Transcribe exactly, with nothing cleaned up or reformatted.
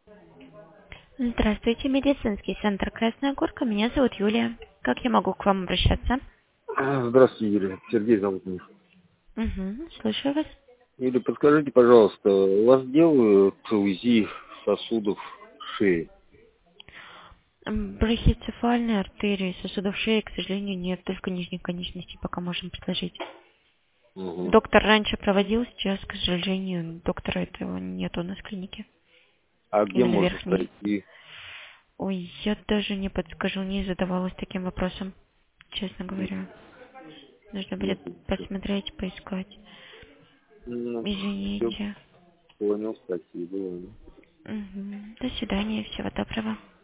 Здравствуйте, медицинский центр Красная Горка. Меня зовут Юлия. Как я могу к вам обращаться? А, Здравствуйте, Юрий. Сергей зовут меня. Угу, слушаю вас. Юрий, подскажите, пожалуйста, у вас делают УЗИ сосудов шеи? М, Брахицефальные артерии, сосудов шеи, к сожалению, нет. Только нижних конечностей пока можем предложить. Угу. Доктор раньше проводил, сейчас, к сожалению, доктора этого нет у нас в клинике. А где Именно можно верхний. пройти? Ой, я даже не подскажу, не задавалась таким вопросом, честно говоря. Нужно будет Мгм. посмотреть, поискать. Ну, все Извините. понял, спасибо. Мгм. До свидания, всего доброго.